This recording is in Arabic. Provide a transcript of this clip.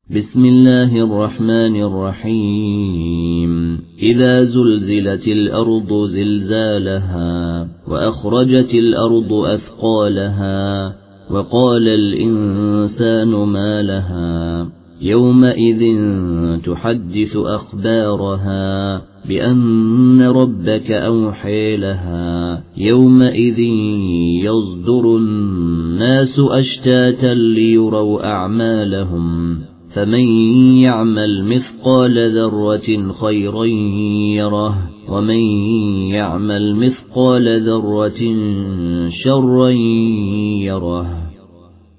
بسم الله الرحمن الرحيم إذا زلزلت الأرض زلزالها وأخرجت الأرض أثقالها وقال الإنسان ما لها يومئذ تحدث أخبارها بأن ربك أوحي لها يومئذ يصدر الناس أشتاتا ليروا أعمالهم فمن يعمل مثقال ذرة خيرا يره ومن يعمل مثقال ذرة شرا يره